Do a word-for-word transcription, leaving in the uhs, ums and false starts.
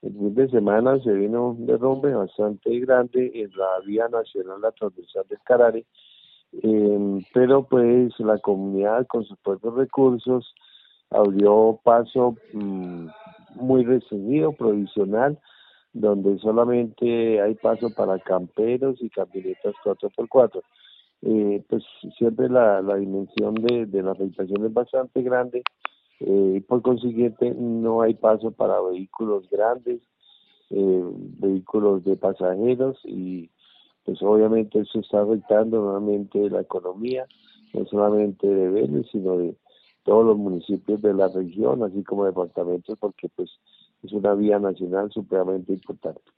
El fin de semana se vino un derrumbe bastante grande en la vía nacional, la transversal del Carare, eh, pero pues la comunidad con sus propios recursos abrió paso mmm, muy restringido, provisional, donde solamente hay paso para camperos y camionetas cuatro por cuatro. Eh, pues siempre la, la dimensión de, de la afectación es bastante grande, eh, y por consiguiente no hay paso para vehículos grandes, eh, vehículos de pasajeros, y pues obviamente eso está afectando nuevamente la economía, no solamente de Vélez, sino de todos los municipios de la región, así como departamentos, porque pues es una vía nacional supremamente importante.